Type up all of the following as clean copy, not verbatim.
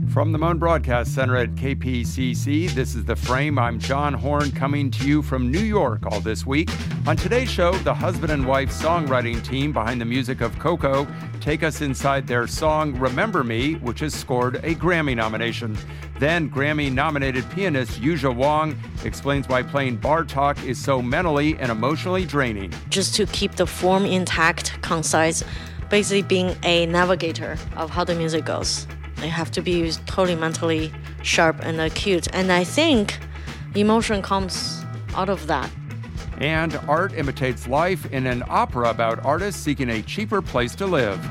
From the Moan Broadcast Center at KPCC, this is The Frame. I'm John Horn, coming to you from New York all this week. On today's show, the husband and wife songwriting team behind the music of Coco take us inside their song Remember Me, which has scored a Grammy nomination. Then Grammy-nominated pianist Yuzha Wong explains why playing Bartók is so mentally and emotionally draining. Just to keep the form intact, concise, basically being a navigator of how the music goes. You have to be totally mentally sharp and acute. And I think emotion comes out of that. And art imitates life in an opera about artists seeking a cheaper place to live.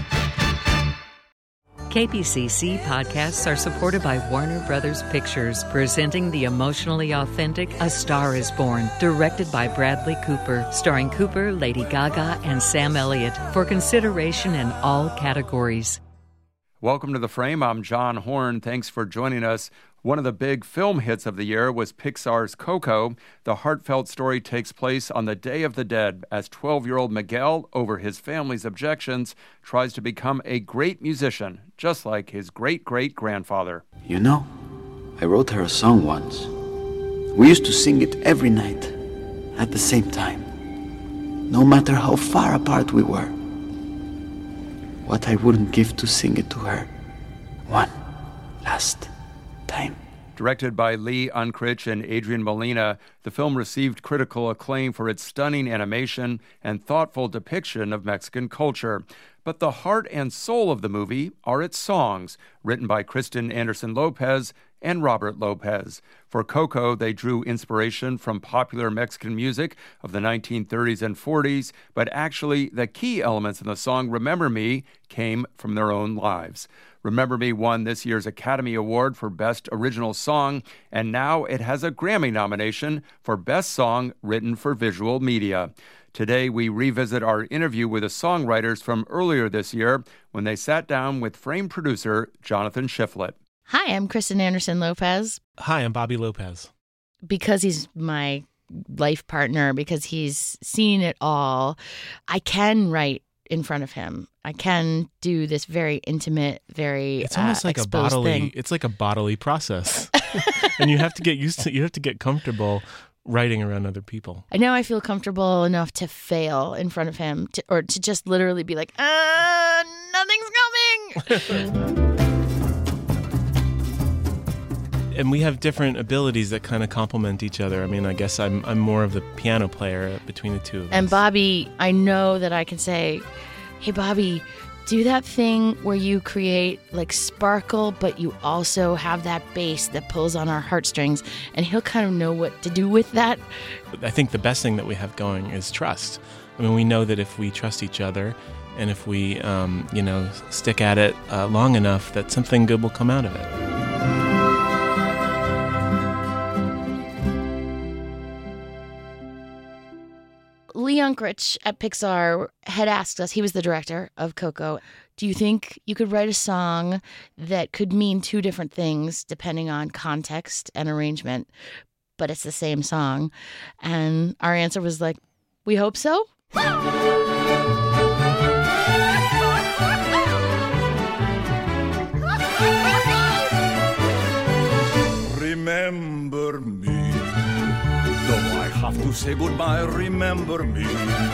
KPCC podcasts are supported by Warner Brothers Pictures, presenting the emotionally authentic A Star is Born, directed by Bradley Cooper, starring Cooper, Lady Gaga, and Sam Elliott, for consideration in all categories. Welcome to The Frame. I'm John Horn. Thanks for joining us. One of the big film hits of the year was Pixar's Coco. The heartfelt story takes place on the Day of the Dead as 12-year-old Miguel, over his family's objections, tries to become a great musician, just like his great-great-grandfather. You know, I wrote her a song once. We used to sing it every night, at the same time, no matter how far apart we were. What I wouldn't give to sing it to her one last time. Directed by Lee Unkrich and Adrian Molina, the film received critical acclaim for its stunning animation and thoughtful depiction of Mexican culture. But the heart and soul of the movie are its songs, written by Kristen Anderson Lopez and Robert Lopez. For Coco, they drew inspiration from popular Mexican music of the 1930s and 40s, but actually the key elements in the song Remember Me came from their own lives. Remember Me won this year's Academy Award for Best Original Song, and now it has a Grammy nomination for Best Song Written for Visual Media. Today, we revisit our interview with the songwriters from earlier this year when they sat down with Frame producer Jonathan Shiflett. Hi, I'm Kristen Anderson Lopez. Hi, I'm Bobby Lopez. Because he's my life partner, because he's seen it all, I can write in front of him. I can do this very intimate, very it's almost like exposed thing. It's like a bodily process. And you have to get used to, you have to get comfortable writing around other people. I know I feel comfortable enough to fail in front of him, or to just literally be like, nothing's coming. And we have different abilities that kind of complement each other. I mean, I guess I'm more of the piano player between the two of us. And Bobby, I know that I can say, hey, Bobby, do that thing where you create like sparkle, but you also have that bass that pulls on our heartstrings. And he'll kind of know what to do with that. I think the best thing that we have going is trust. I mean, we know that if we trust each other and if we, stick at it long enough, that something good will come out of it. Lee Unkrich at Pixar had asked us, he was the director of Coco, do you think you could write a song that could mean two different things depending on context and arrangement, but it's the same song? And our answer was like, we hope so. Remember me. Though I have to say goodbye, remember me.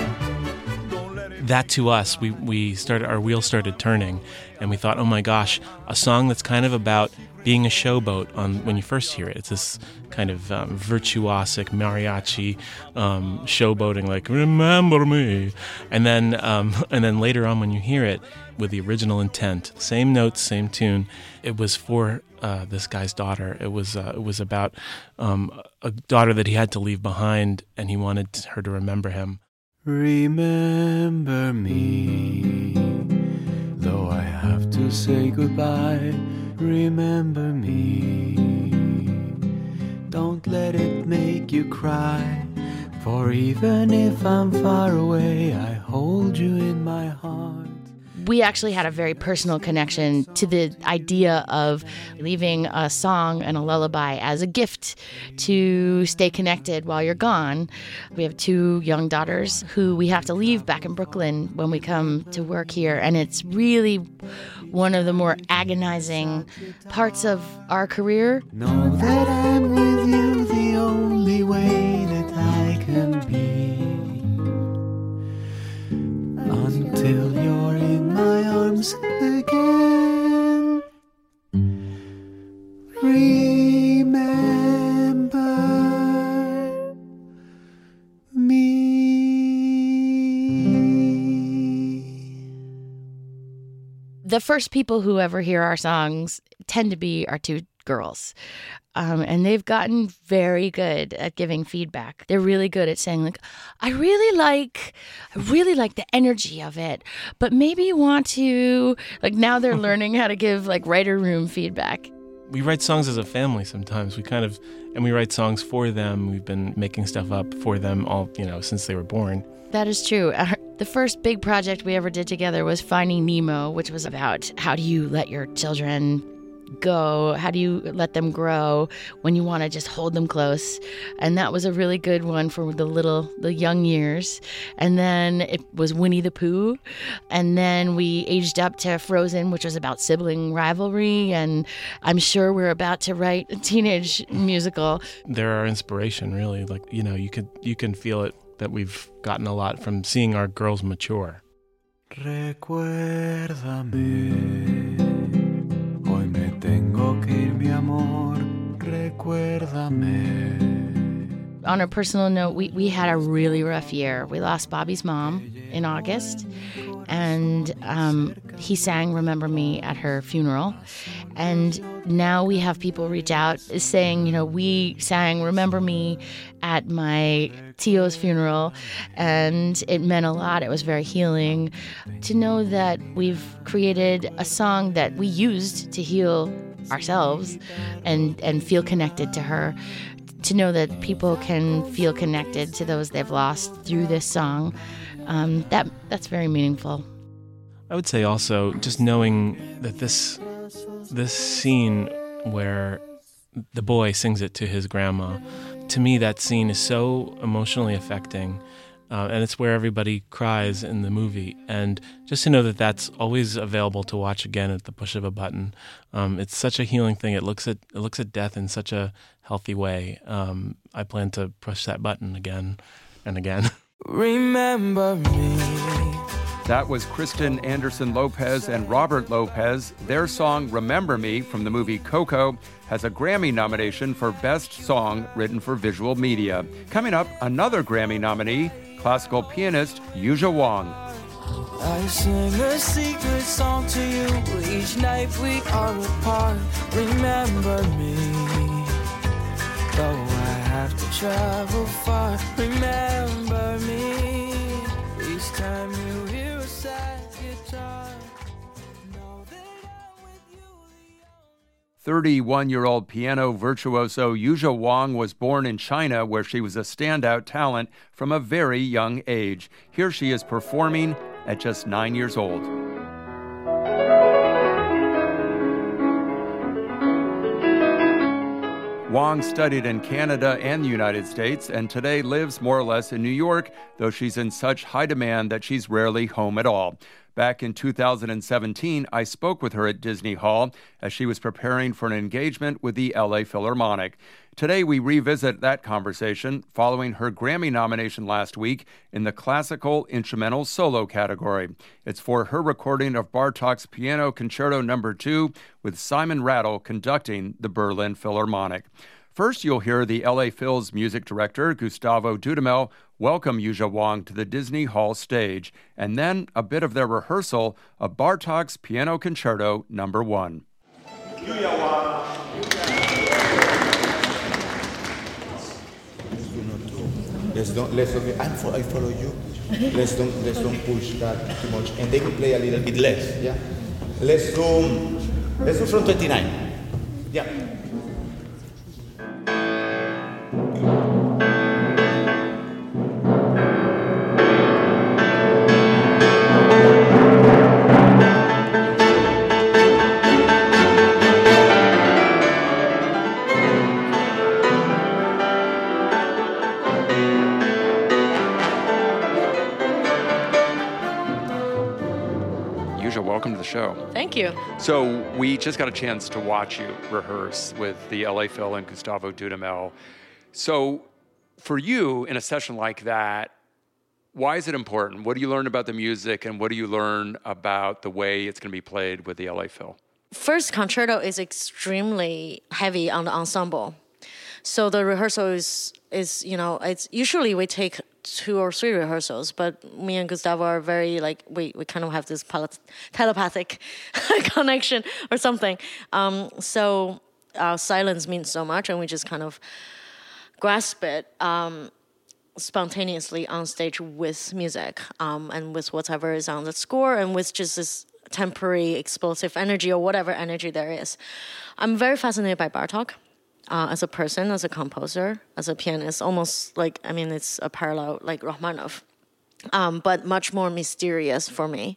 That to us, we started, our wheels started turning, and we thought, oh my gosh, a song that's kind of about being a showboat on when you first hear it. It's this kind of virtuosic mariachi showboating, like remember me, and then later on when you hear it with the original intent, same notes, same tune, it was for this guy's daughter. It was about a daughter that he had to leave behind, and he wanted her to remember him. Remember me, though I have to say goodbye. Remember me, don't let it make you cry. For even if I'm far away, I hold you in my heart. we actually had a very personal connection to the idea of leaving a song and a lullaby as a gift to stay connected while you're gone. We have 2 young daughters who we have to leave back in Brooklyn when we come to work here, and it's really one of the more agonizing parts of our career. Know that I'm with you the only way that I can be, until you're in my arms again. Remember me. The first people who ever hear our songs tend to be our 2 girls. And they've gotten very good at giving feedback. They're really good at saying, like, I really like the energy of it, but maybe you want to, like, now they're learning how to give, like, writer room feedback. We write songs as a family sometimes. And we write songs for them. We've been making stuff up for them all, since they were born. That is true. The first big project we ever did together was Finding Nemo, which was about how do you let your children go? How do you let them grow when you want to just hold them close? And that was a really good one for the young years. And then it was Winnie the Pooh. And then we aged up to Frozen, which was about sibling rivalry. And I'm sure we're about to write a teenage musical. They're our inspiration, really. Like, you can feel it, that we've gotten a lot from seeing our girls mature. Recuérdame. Hoy me tengo que ir, mi amor, recuérdame. On a personal note, we had a really rough year. We lost Bobby's mom in August, and he sang Remember Me at her funeral. And now we have people reach out saying, we sang Remember Me at my Tio's funeral, and it meant a lot. It was very healing to know that we've created a song that we used to heal ourselves and feel connected to her. To know that people can feel connected to those they've lost through this song, that's very meaningful. I would say also just knowing that this scene where the boy sings it to his grandma, to me that scene is so emotionally affecting, and it's where everybody cries in the movie. And just to know that that's always available to watch again at the push of a button, it's such a healing thing. It looks at death in such a healthy way. I plan to push that button again and again. Remember me. That was Kristen Anderson Lopez and Robert Lopez. Their song Remember Me from the movie Coco has a Grammy nomination for Best Song Written for Visual Media. Coming up, another Grammy nominee, classical pianist Yuzha Wong. I sing a secret song to you each night we are apart. Remember me, though I have to travel far. Remember me, each time you hear a sad guitar. Know that I'm with you. 31-year-old piano virtuoso Yuzha Wong was born in China, where she was a standout talent from a very young age. Here she is performing at just 9 years old. Wong studied in Canada and the United States and today lives more or less in New York, though she's in such high demand that she's rarely home at all. Back in 2017, I spoke with her at Disney Hall as she was preparing for an engagement with the LA Philharmonic. Today, we revisit that conversation following her Grammy nomination last week in the Classical Instrumental Solo category. It's for her recording of Bartók's Piano Concerto No. 2 with Simon Rattle conducting the Berlin Philharmonic. First, you'll hear the LA Phil's music director, Gustavo Dudamel, welcome Yuzha Wong to the Disney Hall stage, and then a bit of their rehearsal of Bartók's Piano Concerto No. 1. I follow you. Let's don't push that too much, and they will play a little bit less. Yeah. Let's do from 29. Yeah. show. Thank you. So we just got a chance to watch you rehearse with the LA Phil and Gustavo Dudamel. So for you, in a session like that, why is it important? What do you learn about the music, and what do you learn about the way it's going to be played with the LA Phil? First concerto is extremely heavy on the ensemble. So the rehearsal is it's usually we take 2 or 3 rehearsals, but me and Gustavo are very we kind of have this telepathic connection or something. So silence means so much, and we just kind of grasp it spontaneously on stage with music and with whatever is on the score and with just this temporary explosive energy or whatever energy there is. I'm very fascinated by Bartók as a person, as a composer, as a pianist, almost it's a parallel like Rachmaninoff, but much more mysterious for me.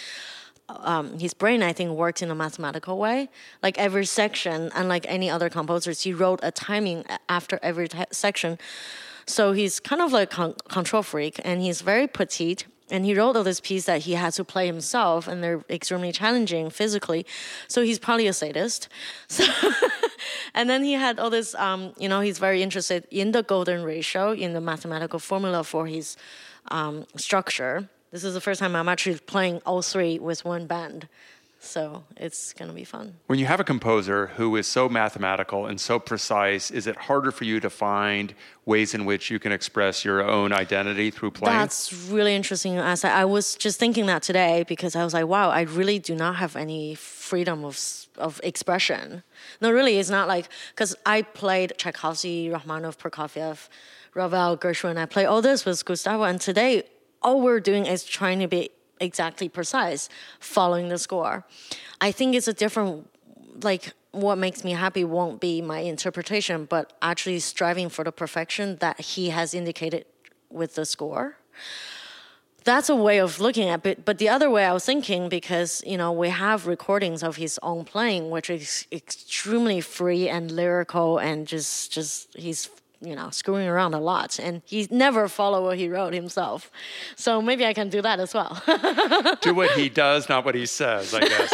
His brain, I think, worked in a mathematical way. Like every section, unlike any other composers, he wrote a timing after every section. So he's kind of like a control freak, and he's very petite. And he wrote all this piece that he had to play himself, and they're extremely challenging physically. So he's probably a sadist. So and then he had all this, he's very interested in the golden ratio, in the mathematical formula for his structure. This is the first time I'm actually playing all 3 with one band. So it's going to be fun. When you have a composer who is so mathematical and so precise, is it harder for you to find ways in which you can express your own identity through playing? That's really interesting. I was just thinking that today because I was like, wow, I really do not have any freedom of expression. No, really, it's not like, because I played Tchaikovsky, Rachmaninoff, Prokofiev, Ravel, Gershwin. I play all this with Gustavo, and today all we're doing is trying to be exactly precise, following the score. I think it's a different, what makes me happy won't be my interpretation, but actually striving for the perfection that he has indicated with the score. That's a way of looking at it. But the other way I was thinking, because, we have recordings of his own playing, which is extremely free and lyrical, and just he's screwing around a lot, and he never followed what he wrote himself. So maybe I can do that as well. Do what he does, not what he says, I guess.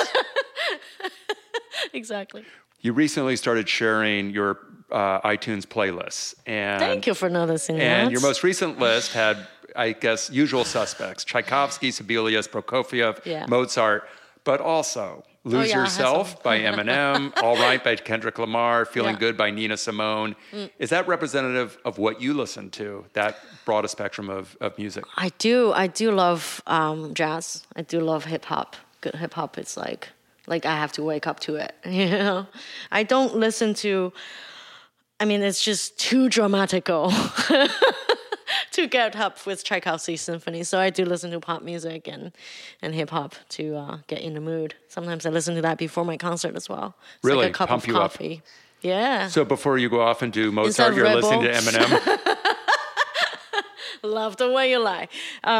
Exactly. You recently started sharing your iTunes playlists. And thank you for noticing that. And your most recent list had, I guess, usual suspects: Tchaikovsky, Sibelius, Prokofiev, Mozart, but also Lose Yourself by Eminem, All Right by Kendrick Lamar, Feeling Good by Nina Simone. Is that representative of what you listen to, that broad a spectrum of music? I do love jazz. I do love hip-hop. Good hip-hop, it's like I have to wake up to it, I don't listen to, it's just too dramatical to get up with Tchaikovsky symphony. So I do listen to pop music and hip-hop to get in the mood. Sometimes I listen to that before my concert as well. It's really? Like a cup Pump of you coffee. Up? Yeah. So before you go off and do Mozart, you're listening to Eminem? Love the way you lie.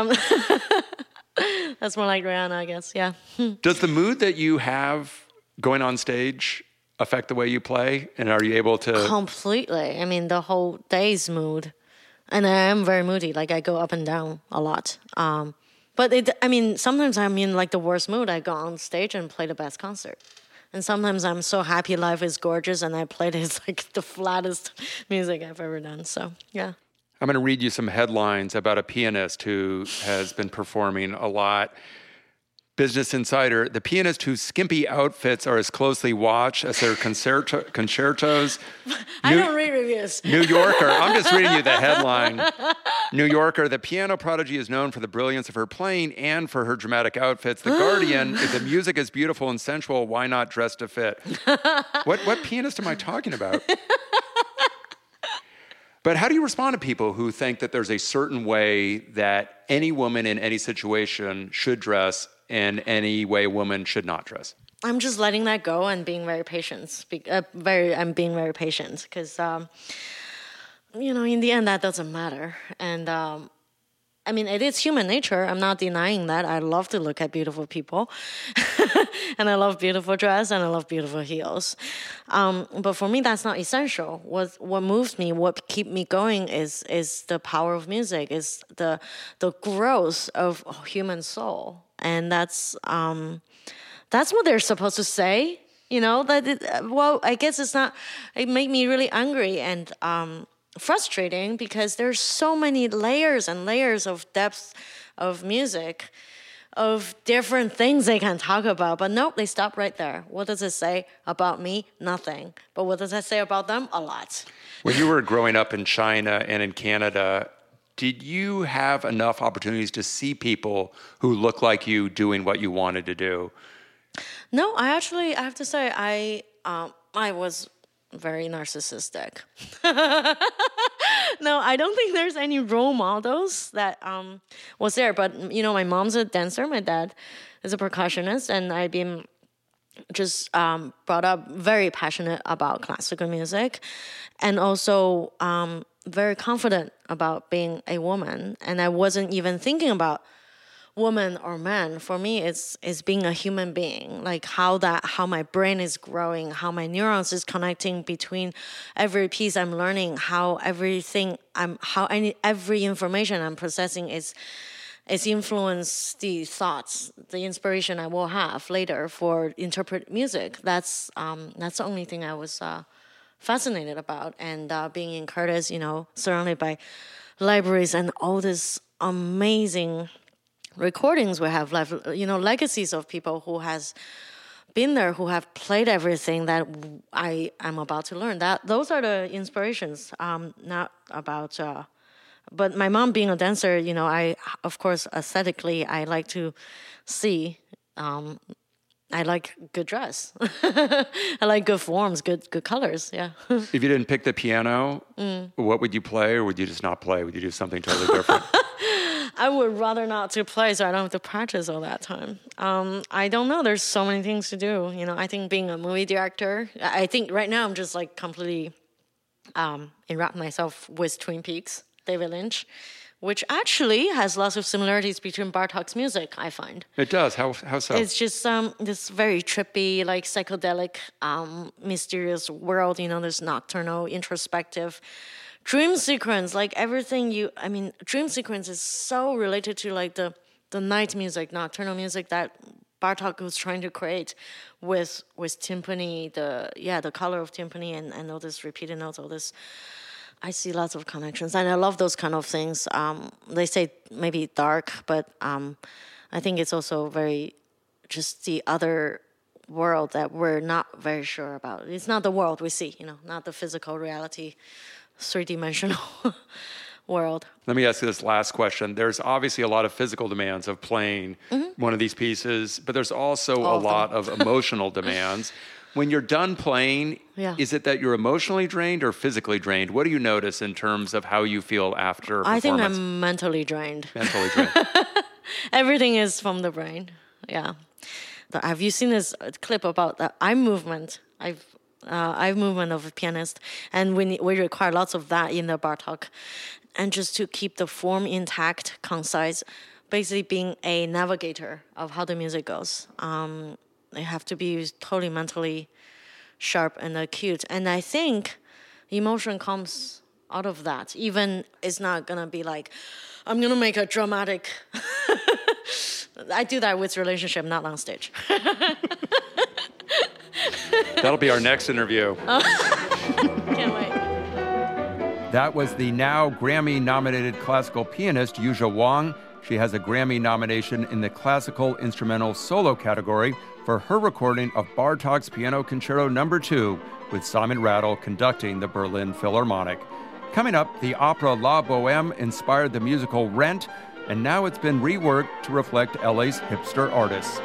That's more like Rihanna, I guess. Yeah. Does the mood that you have going on stage affect the way you play? And are you able to... Completely. The whole day's mood. And I am very moody. I go up and down a lot. But sometimes I'm in the worst mood. I go on stage and play the best concert. And sometimes I'm so happy life is gorgeous and I play this the flattest music I've ever done. So, yeah. I'm going to read you some headlines about a pianist who has been performing a lot. Business Insider: the pianist whose skimpy outfits are as closely watched as their concertos. I don't read reviews. New Yorker, I'm just reading you the headline. New Yorker: the piano prodigy is known for the brilliance of her playing and for her dramatic outfits. The Guardian: if the music is beautiful and sensual, why not dress to fit? What pianist am I talking about? But how do you respond to people who think that there's a certain way that any woman in any situation should dress and any way a woman should not dress? I'm just letting that go and being very patient. I'm being very patient because, in the end, that doesn't matter. And it is human nature. I'm not denying that. I love to look at beautiful people. And I love beautiful dress and I love beautiful heels. But for me, that's not essential. What moves me, what keeps me going is the power of music, is the growth of human soul. And that's that's what they're supposed to say. I guess it's not. It made me really angry and frustrating because there's so many layers and layers of depth of music, of different things they can talk about. But nope, they stop right there. What does it say about me? Nothing. But what does it say about them? A lot. When you were growing up in China and in Canada, did you have enough opportunities to see people who look like you doing what you wanted to do? No, I have to say, I was very narcissistic. No, I don't think there's any role models that was there. But, my mom's a dancer. My dad is a percussionist. And I've been just brought up very passionate about classical music. And also very confident about being a woman. And I wasn't even thinking about woman or man. For me, it's being a human being, like how my brain is growing, how my neurons is connecting between every piece I'm learning, how every information I'm processing is influence the thoughts, the inspiration I will have later for interpret music. That's the only thing I was fascinated about. And being in Curtis, surrounded by libraries and all this amazing recordings we have, legacies of people who has been there, who have played everything that I am about to learn. Those are the inspirations, not about... But my mom being a dancer, I, of course, aesthetically, I like to see... I like good dress. I like good forms, good colors, yeah. If you didn't pick the piano, what would you play, or would you just not play? Would you do something totally different? I would rather not to play so I don't have to practice all that time. I don't know. There's so many things to do. I think being a movie director, I think right now I'm just like completely enwrapped myself with Twin Peaks, David Lynch, which actually has lots of similarities between Bartok's music, I find. It does. How so? It's just this very trippy, like psychedelic, mysterious world, this nocturnal, introspective dream sequence, like everything dream sequence is so related to like the night music, nocturnal music that Bartok was trying to create with timpani, the color of timpani and all this repeated notes, all this. I see lots of connections, and I love those kind of things. They say maybe dark, but I think it's also very just the other world that we're not very sure about. It's not the world we see, not the physical reality, three-dimensional world. Let me ask you this last question. There's obviously a lot of physical demands of playing one of these pieces, but there's also a lot of emotional demands. When you're done playing, is it that you're emotionally drained or physically drained? What do you notice in terms of how you feel after performance? I think I'm mentally drained. Mentally drained. Everything is from the brain. Yeah. Have you seen this clip about the eye movement? Eye movement of a pianist, and we require lots of that in the Bartok, and just to keep the form intact, concise, basically being a navigator of how the music goes. They have to be totally mentally sharp and acute, and I think emotion comes out of that. Even it's not gonna be like, I'm gonna make a dramatic. I do that with relationship, not on stage. That'll be our next interview. Can't wait. That was the now Grammy-nominated classical pianist Yuzha Wang. She has a Grammy nomination in the classical instrumental solo category for her recording of Bartok's Piano Concerto No. 2 with Simon Rattle conducting the Berlin Philharmonic. Coming up, the opera La Bohème inspired the musical Rent, and now it's been reworked to reflect LA's hipster artists.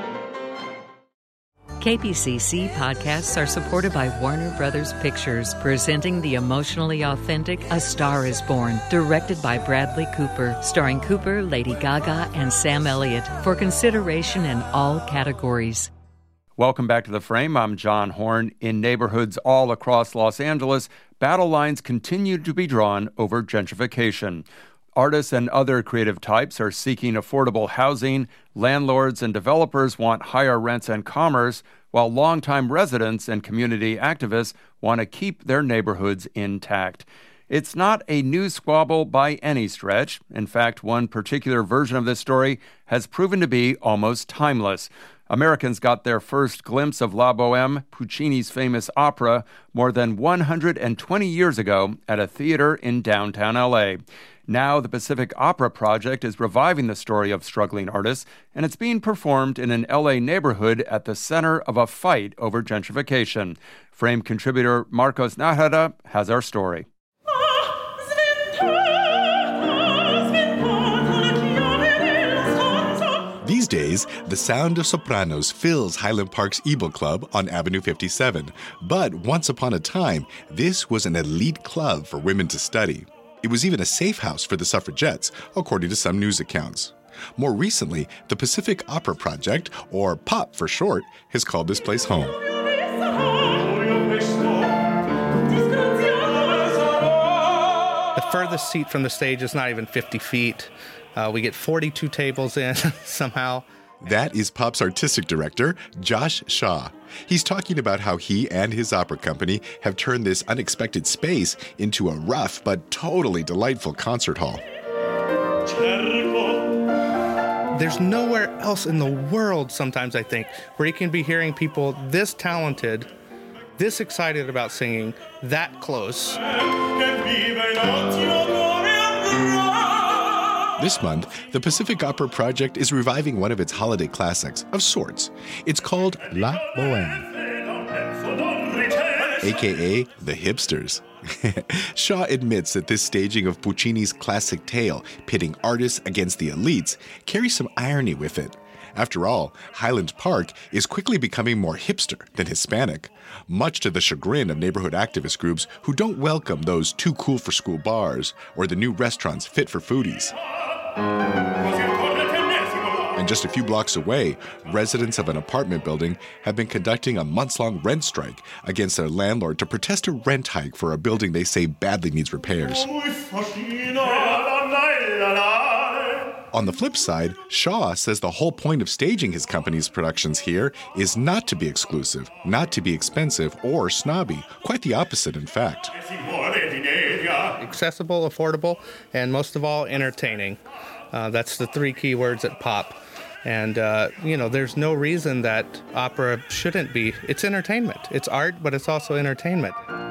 KPCC podcasts are supported by Warner Brothers Pictures, presenting the emotionally authentic A Star is Born, directed by Bradley Cooper, starring Cooper, Lady Gaga, and Sam Elliott, for consideration in all categories. Welcome back to The Frame. I'm John Horn. In neighborhoods all across Los Angeles, battle lines continue to be drawn over gentrification. Artists and other creative types are seeking affordable housing. Landlords and developers want higher rents and commerce, while longtime residents and community activists want to keep their neighborhoods intact. It's not a news squabble by any stretch. In fact, one particular version of this story has proven to be almost timeless. Americans got their first glimpse of La Bohème, Puccini's famous opera, more than 120 years ago at a theater in downtown LA. Now, the Pacific Opera Project is reviving the story of struggling artists, and it's being performed in an LA neighborhood at the center of a fight over gentrification. Frame contributor Marcos Nájera has our story. These days, the sound of sopranos fills Highland Park's Ebel Club on Avenue 57. But once upon a time, this was an elite club for women to study. It was even a safe house for the suffragettes, according to some news accounts. More recently, the Pacific Opera Project, or POP for short, has called this place home. The furthest seat from the stage is not even 50 feet. We get 42 tables in somehow. That is POP's artistic director, Josh Shaw. He's talking about how he and his opera company have turned this unexpected space into a rough but totally delightful concert hall. There's nowhere else in the world, sometimes I think, where you can be hearing people this talented, this excited about singing, that close. This month, the Pacific Opera Project is reviving one of its holiday classics, of sorts. It's called La Bohème, a.k.a. The Hipsters. Shaw admits that this staging of Puccini's classic tale, pitting artists against the elites, carries some irony with it. After all, Highland Park is quickly becoming more hipster than Hispanic, much to the chagrin of neighborhood activist groups who don't welcome those too-cool-for-school bars or the new restaurants fit for foodies. And just a few blocks away, residents of an apartment building have been conducting a months-long rent strike against their landlord to protest a rent hike for a building they say badly needs repairs. On the flip side, Shaw says the whole point of staging his company's productions here is not to be exclusive, not to be expensive or snobby. Quite the opposite, in fact. Accessible, affordable, and most of all, entertaining. That's the three key words at POP. And, there's no reason that opera shouldn't be. It's entertainment. It's art, but it's also entertainment.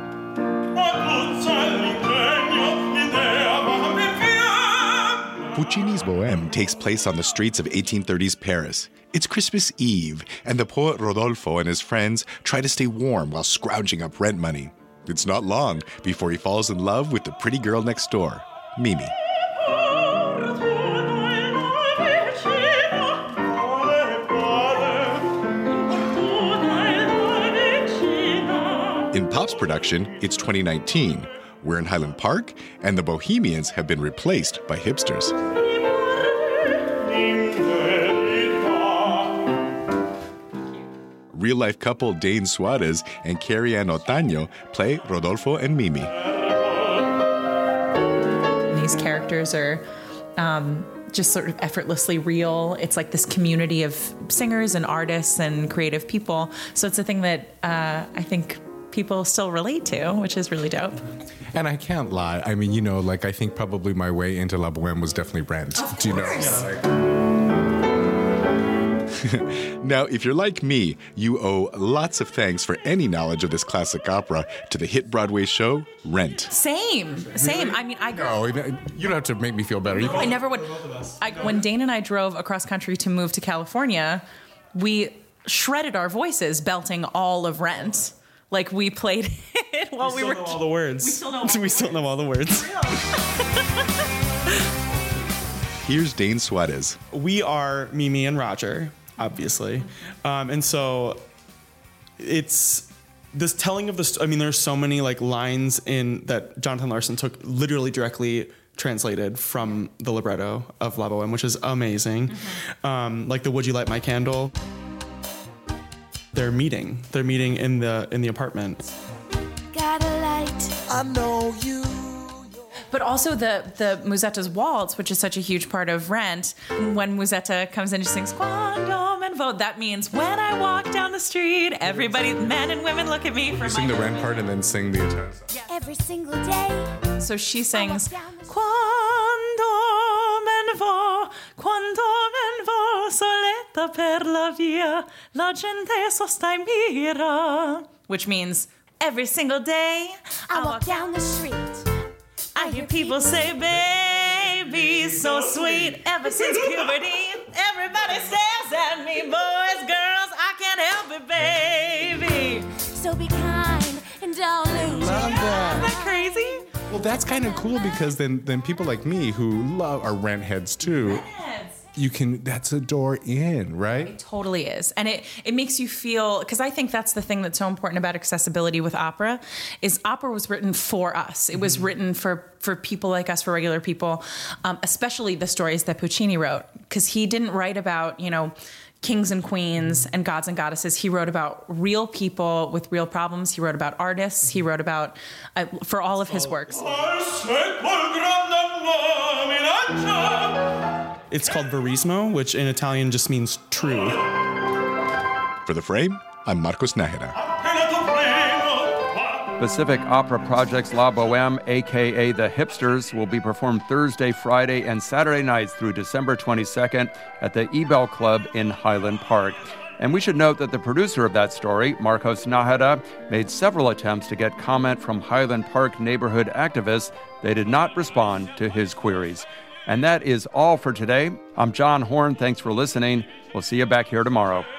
Puccini's Bohème takes place on the streets of 1830s Paris. It's Christmas Eve, and the poet Rodolfo and his friends try to stay warm while scrounging up rent money. It's not long before he falls in love with the pretty girl next door, Mimi. In POP's production, it's 2019. We're in Highland Park, and the Bohemians have been replaced by hipsters. Real-life couple Dane Suarez and Carrie Ann Otaño play Rodolfo and Mimi. These characters are just sort of effortlessly real. It's like this community of singers and artists and creative people. So it's a thing that I think people still relate to, which is really dope. And I can't lie. I mean, I think probably my way into La Bohème was definitely Rent. Do you know? Now, if you're like me, you owe lots of thanks for any knowledge of this classic opera to the hit Broadway show, Rent. Same. I mean, No, you don't have to make me feel better. I never would. When Dane and I drove across country to move to California, we shredded our voices belting all of Rent. Like, we played it while we were... We still know all the words. We still know all the words. Here's Dane Suarez. We are Mimi and Roger, obviously. And so it's this telling of the... I mean, there's so many, lines in that Jonathan Larson took literally directly translated from the libretto of La Bohème, which is amazing. Mm-hmm. Like the Would You Light My Candle? They're meeting in the apartment. Got a light. I know you. But also the Musetta's waltz, which is such a huge part of Rent. When Musetta comes in, she sings Quando men vote. That means when I walk down the street, everybody, men and women, look at me for sing the Rent part and then sing the Italian song. Every single day. So she sings Quando men vote, soletta per la via, la gente sosta e mira. Which means, every single day, I walk down the street. I hear people say, baby, so sweet. Ever since puberty, everybody stares at me. Boys, girls, I can't help it, baby. So be kind and don't lose Love your that. Isn't that crazy? Well, that's kind of cool because then people like me who are rent heads too, that's a door in, right? It totally is. And it makes you feel, because I think that's the thing that's so important about accessibility with opera, is opera was written for us. It was written for people like us, for regular people, especially the stories that Puccini wrote, because he didn't write about, kings and queens and gods and goddesses. He wrote about real people with real problems. He wrote about artists. He wrote about, for all of his works. It's called Verismo, which in Italian just means true. For The Frame, I'm Marcos Nájera. Pacific Opera Project's La Boheme, a.k.a. The Hipsters, will be performed Thursday, Friday, and Saturday nights through December 22nd at the Ebell Club in Highland Park. And we should note that the producer of that story, Marcos Nájera, made several attempts to get comment from Highland Park neighborhood activists. They did not respond to his queries. And that is all for today. I'm John Horn. Thanks for listening. We'll see you back here tomorrow.